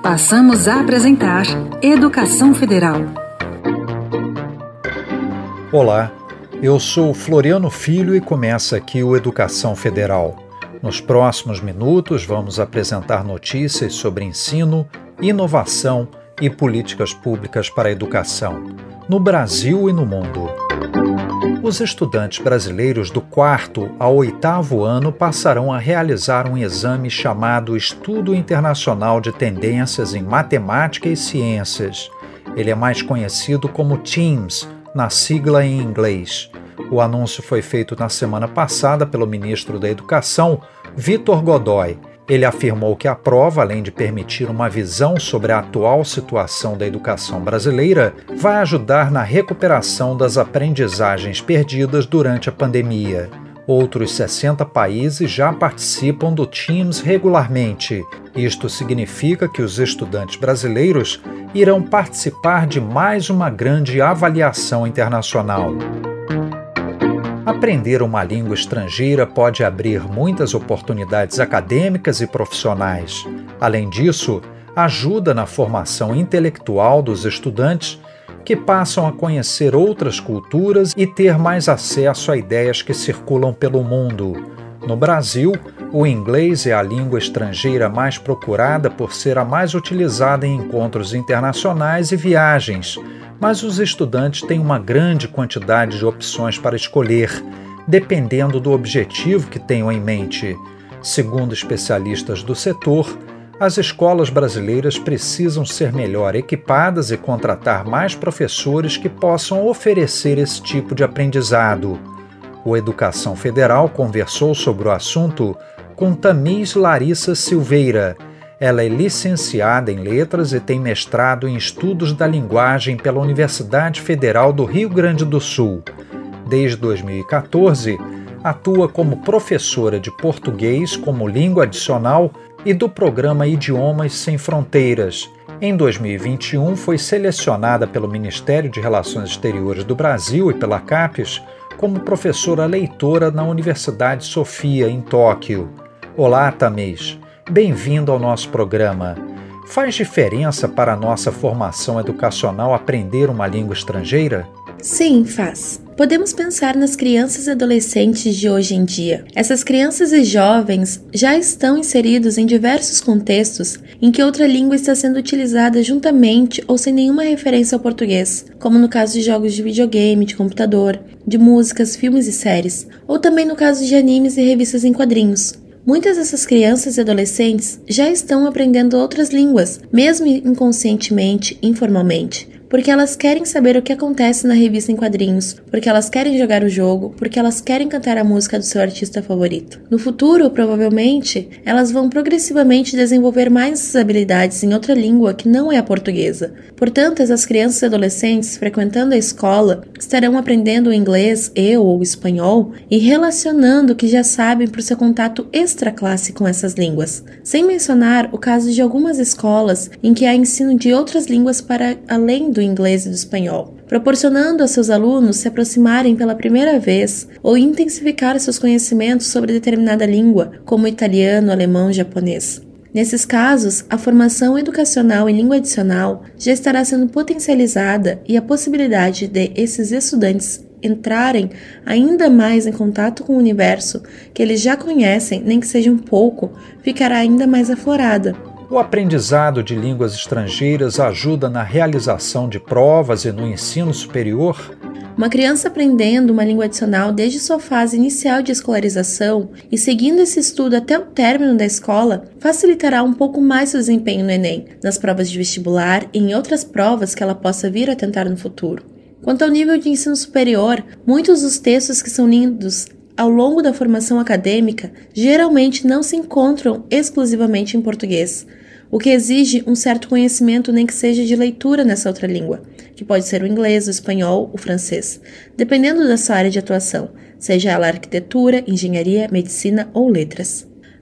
Passamos a apresentar Educação Federal. Olá, eu sou Floriano Filho e começa aqui o Educação Federal. Nos próximos minutos vamos apresentar notícias sobre ensino, inovação e políticas públicas para a educação, no Brasil e no mundo. Os estudantes brasileiros do 4º ao 8º ano passarão a realizar um exame chamado Estudo Internacional de Tendências em Matemática e Ciências. Ele é mais conhecido como TIMSS, na sigla em inglês. O anúncio foi feito na semana passada pelo ministro da Educação, Vitor Godoy. Ele afirmou que a prova, além de permitir uma visão sobre a atual situação da educação brasileira, vai ajudar na recuperação das aprendizagens perdidas durante a pandemia. Outros 60 países já participam do TIMSS regularmente. Isto significa que os estudantes brasileiros irão participar de mais uma grande avaliação internacional. Aprender uma língua estrangeira pode abrir muitas oportunidades acadêmicas e profissionais. Além disso, ajuda na formação intelectual dos estudantes, que passam a conhecer outras culturas e ter mais acesso a ideias que circulam pelo mundo. No Brasil, o inglês é a língua estrangeira mais procurada por ser a mais utilizada em encontros internacionais e viagens, mas os estudantes têm uma grande quantidade de opções para escolher, dependendo do objetivo que tenham em mente. Segundo especialistas do setor, as escolas brasileiras precisam ser melhor equipadas e contratar mais professores que possam oferecer esse tipo de aprendizado. O Educação Federal conversou sobre o assunto com Tamiz Larissa Silveira. Ela é licenciada em Letras e tem mestrado em Estudos da Linguagem pela Universidade Federal do Rio Grande do Sul. Desde 2014, atua como professora de português como língua adicional e do programa Idiomas Sem Fronteiras. Em 2021, foi selecionada pelo Ministério de Relações Exteriores do Brasil e pela CAPES como professora leitora na Universidade Sofia, em Tóquio. Olá, Tamiz. Bem-vindo ao nosso programa. Faz diferença para a nossa formação educacional aprender uma língua estrangeira? Sim, faz. Podemos pensar nas crianças e adolescentes de hoje em dia. Essas crianças e jovens já estão inseridos em diversos contextos em que outra língua está sendo utilizada juntamente ou sem nenhuma referência ao português, como no caso de jogos de videogame, de computador, de músicas, filmes e séries, ou também no caso de animes e revistas em quadrinhos. Muitas dessas crianças e adolescentes já estão aprendendo outras línguas, mesmo inconscientemente, informalmente, porque elas querem saber o que acontece na revista em quadrinhos, porque elas querem jogar o jogo, porque elas querem cantar a música do seu artista favorito. No futuro, provavelmente, elas vão progressivamente desenvolver mais essas habilidades em outra língua que não é a portuguesa. Portanto, essas crianças e adolescentes frequentando a escola estarão aprendendo o inglês ou o espanhol e relacionando o que já sabem por seu contato extra-classe com essas línguas. Sem mencionar o caso de algumas escolas em que há ensino de outras línguas para além do inglês e do espanhol, proporcionando a seus alunos se aproximarem pela primeira vez ou intensificar seus conhecimentos sobre determinada língua, como italiano, alemão e japonês. Nesses casos, a formação educacional em língua adicional já estará sendo potencializada e a possibilidade de esses estudantes entrarem ainda mais em contato com o universo que eles já conhecem, nem que seja um pouco, ficará ainda mais aflorada. O aprendizado de línguas estrangeiras ajuda na realização de provas e no ensino superior? Uma criança aprendendo uma língua adicional desde sua fase inicial de escolarização e seguindo esse estudo até o término da escola facilitará um pouco mais seu desempenho no Enem, nas provas de vestibular e em outras provas que ela possa vir a tentar no futuro. Quanto ao nível de ensino superior, muitos dos textos que são lidos ao longo da formação acadêmica geralmente não se encontram exclusivamente em português, o que exige um certo conhecimento nem que seja de leitura nessa outra língua, que pode ser o inglês, o espanhol, o francês, dependendo da sua área de atuação, seja ela arquitetura, engenharia, medicina ou letras.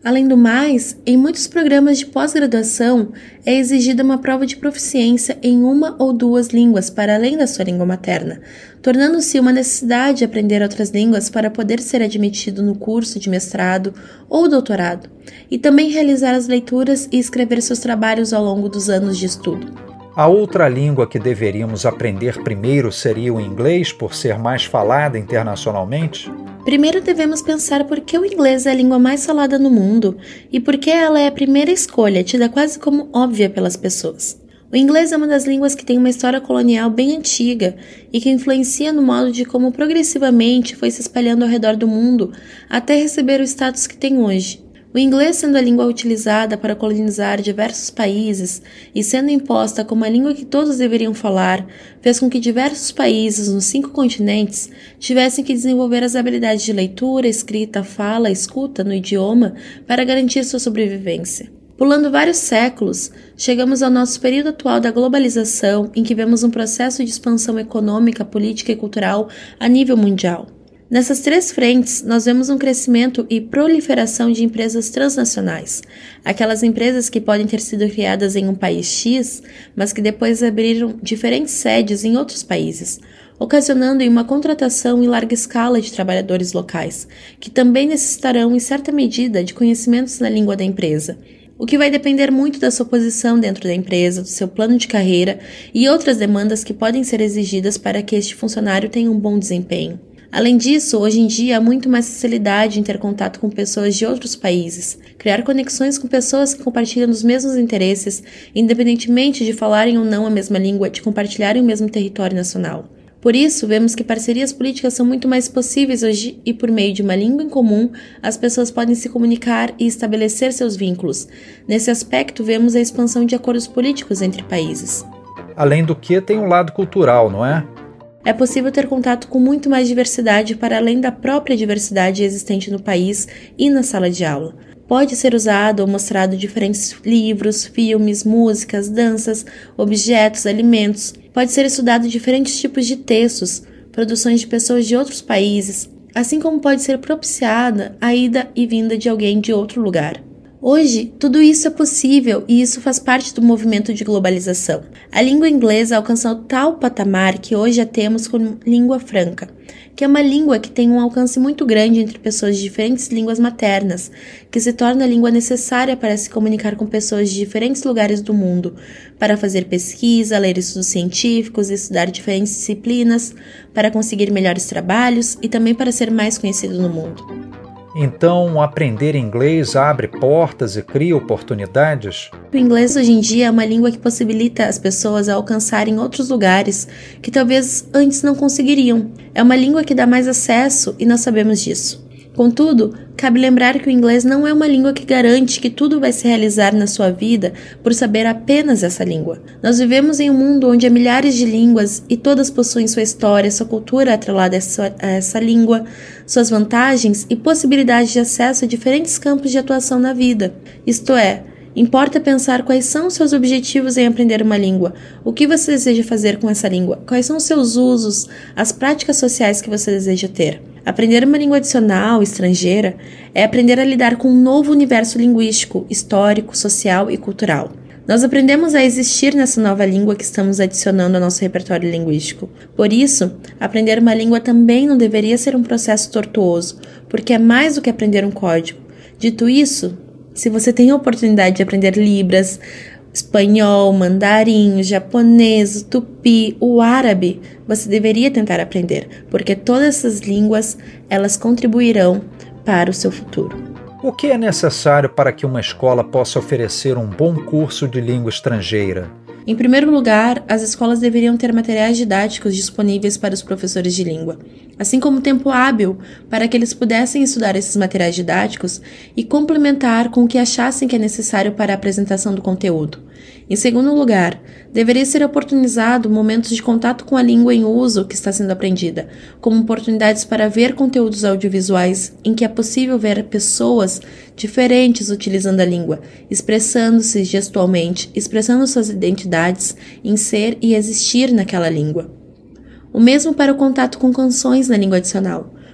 Além do mais, em muitos programas de pós-graduação é exigida uma prova de proficiência em uma ou duas línguas para além da sua língua materna, tornando-se uma necessidade aprender outras línguas para poder ser admitido no curso de mestrado ou doutorado, e também realizar as leituras e escrever seus trabalhos ao longo dos anos de estudo. A outra língua que deveríamos aprender primeiro seria o inglês, por ser mais falada internacionalmente? Primeiro devemos pensar por que o inglês é a língua mais falada no mundo e por que ela é a primeira escolha, tida quase como óbvia pelas pessoas. O inglês é uma das línguas que tem uma história colonial bem antiga e que influencia no modo de como progressivamente foi se espalhando ao redor do mundo até receber o status que tem hoje. O inglês, sendo a língua utilizada para colonizar diversos países e sendo imposta como a língua que todos deveriam falar, fez com que diversos países nos 5 continentes tivessem que desenvolver as habilidades de leitura, escrita, fala, escuta no idioma para garantir sua sobrevivência. Pulando vários séculos, chegamos ao nosso período atual da globalização, em que vemos um processo de expansão econômica, política e cultural a nível mundial. Nessas 3 frentes, nós vemos um crescimento e proliferação de empresas transnacionais, aquelas empresas que podem ter sido criadas em um país X, mas que depois abriram diferentes sedes em outros países, ocasionando uma contratação em larga escala de trabalhadores locais, que também necessitarão, em certa medida, de conhecimentos na língua da empresa, o que vai depender muito da sua posição dentro da empresa, do seu plano de carreira e outras demandas que podem ser exigidas para que este funcionário tenha um bom desempenho. Além disso, hoje em dia há muito mais facilidade em ter contato com pessoas de outros países, criar conexões com pessoas que compartilham os mesmos interesses, independentemente de falarem ou não a mesma língua, de compartilharem o mesmo território nacional. Por isso, vemos que parcerias políticas são muito mais possíveis hoje e por meio de uma língua em comum, as pessoas podem se comunicar e estabelecer seus vínculos. Nesse aspecto, vemos a expansão de acordos políticos entre países. Além do que, tem um lado cultural, não é? É possível ter contato com muito mais diversidade para além da própria diversidade existente no país e na sala de aula. Pode ser usado ou mostrado diferentes livros, filmes, músicas, danças, objetos, alimentos. Pode ser estudado diferentes tipos de textos, produções de pessoas de outros países, assim como pode ser propiciada a ida e vinda de alguém de outro lugar. Hoje, tudo isso é possível e isso faz parte do movimento de globalização. A língua inglesa alcançou tal patamar que hoje a temos como língua franca, que é uma língua que tem um alcance muito grande entre pessoas de diferentes línguas maternas, que se torna a língua necessária para se comunicar com pessoas de diferentes lugares do mundo, para fazer pesquisa, ler estudos científicos, estudar diferentes disciplinas, para conseguir melhores trabalhos e também para ser mais conhecido no mundo. Então, aprender inglês abre portas e cria oportunidades? O inglês hoje em dia é uma língua que possibilita as pessoas a alcançarem outros lugares que talvez antes não conseguiriam. É uma língua que dá mais acesso e nós sabemos disso. Contudo, cabe lembrar que o inglês não é uma língua que garante que tudo vai se realizar na sua vida por saber apenas essa língua. Nós vivemos em um mundo onde há milhares de línguas e todas possuem sua história, sua cultura atrelada a essa língua, suas vantagens e possibilidades de acesso a diferentes campos de atuação na vida. Isto é, importa pensar quais são os seus objetivos em aprender uma língua, o que você deseja fazer com essa língua, quais são os seus usos, as práticas sociais que você deseja ter. Aprender uma língua adicional, estrangeira, é aprender a lidar com um novo universo linguístico, histórico, social e cultural. Nós aprendemos a existir nessa nova língua que estamos adicionando ao nosso repertório linguístico. Por isso, aprender uma língua também não deveria ser um processo tortuoso, porque é mais do que aprender um código. Dito isso, se você tem a oportunidade de aprender Libras, espanhol, mandarim, japonês, tupi, o árabe, você deveria tentar aprender, porque todas essas línguas, elas contribuirão para o seu futuro. O que é necessário para que uma escola possa oferecer um bom curso de língua estrangeira? Em primeiro lugar, as escolas deveriam ter materiais didáticos disponíveis para os professores de língua, assim como tempo hábil para que eles pudessem estudar esses materiais didáticos e complementar com o que achassem que é necessário para a apresentação do conteúdo. Em segundo lugar, deveria ser oportunizado momentos de contato com a língua em uso que está sendo aprendida, como oportunidades para ver conteúdos audiovisuais em que é possível ver pessoas diferentes utilizando a língua, expressando-se gestualmente, expressando suas identidades em ser e existir naquela língua. O mesmo para o contato com canções na língua adicional.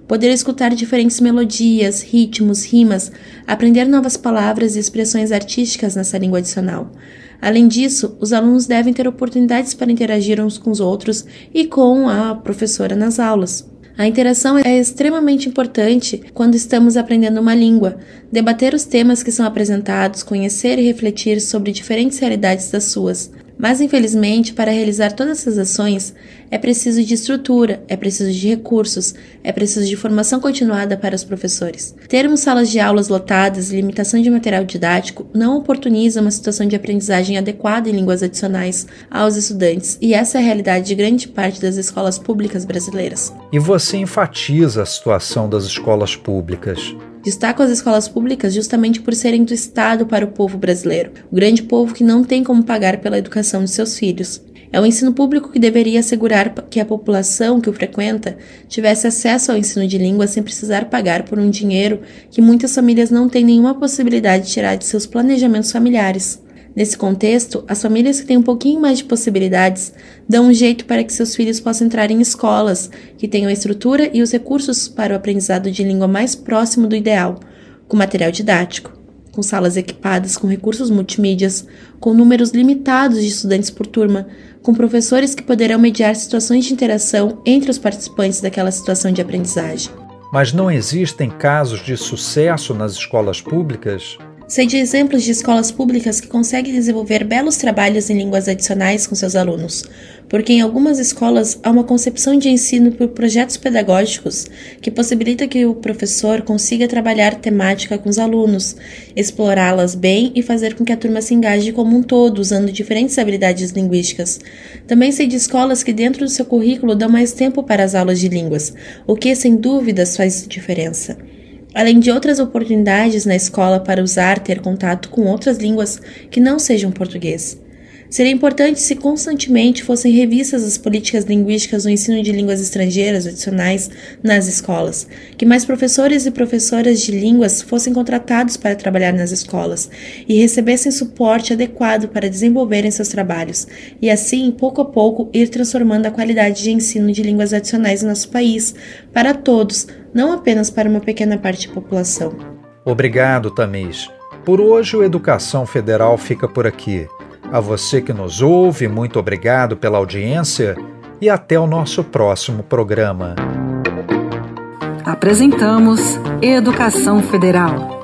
poder escutar diferentes melodias, ritmos, rimas, aprender novas palavras e expressões artísticas nessa língua adicional. Além disso, os alunos devem ter oportunidades para interagir uns com os outros e com a professora nas aulas. A interação é extremamente importante quando estamos aprendendo uma língua. Debater os temas que são apresentados, conhecer e refletir sobre diferentes realidades das suas. Mas, infelizmente, para realizar todas essas ações, é preciso de estrutura, é preciso de recursos, é preciso de formação continuada para os professores. Termos salas de aulas lotadas e limitação de material didático não oportuniza uma situação de aprendizagem adequada em línguas adicionais aos estudantes, e essa é a realidade de grande parte das escolas públicas brasileiras. E você enfatiza a situação das escolas públicas. Destaco as escolas públicas justamente por serem do Estado para o povo brasileiro, o grande povo que não tem como pagar pela educação de seus filhos. É o ensino público que deveria assegurar que a população que o frequenta tivesse acesso ao ensino de língua sem precisar pagar por um dinheiro que muitas famílias não têm nenhuma possibilidade de tirar de seus planejamentos familiares. Nesse contexto, as famílias que têm um pouquinho mais de possibilidades dão um jeito para que seus filhos possam entrar em escolas que tenham a estrutura e os recursos para o aprendizado de língua mais próximo do ideal, com material didático, com salas equipadas com recursos multimídias, com números limitados de estudantes por turma, com professores que poderão mediar situações de interação entre os participantes daquela situação de aprendizagem. Mas não existem casos de sucesso nas escolas públicas? Sei de exemplos de escolas públicas que conseguem desenvolver belos trabalhos em línguas adicionais com seus alunos, porque em algumas escolas há uma concepção de ensino por projetos pedagógicos que possibilita que o professor consiga trabalhar temática com os alunos, explorá-las bem e fazer com que a turma se engaje como um todo, usando diferentes habilidades linguísticas. Também sei de escolas que dentro do seu currículo dão mais tempo para as aulas de línguas, o que sem dúvidas faz diferença. Além de outras oportunidades na escola para ter contato com outras línguas que não sejam português. Seria importante se constantemente fossem revistas as políticas linguísticas no ensino de línguas estrangeiras adicionais nas escolas, que mais professores e professoras de línguas fossem contratados para trabalhar nas escolas e recebessem suporte adequado para desenvolverem seus trabalhos, e assim, pouco a pouco, ir transformando a qualidade de ensino de línguas adicionais no nosso país, para todos, não apenas para uma pequena parte da população. Obrigado, Tamis. Por hoje, o Educação Federal fica por aqui. A você que nos ouve, muito obrigado pela audiência e até o nosso próximo programa. Apresentamos Educação Federal.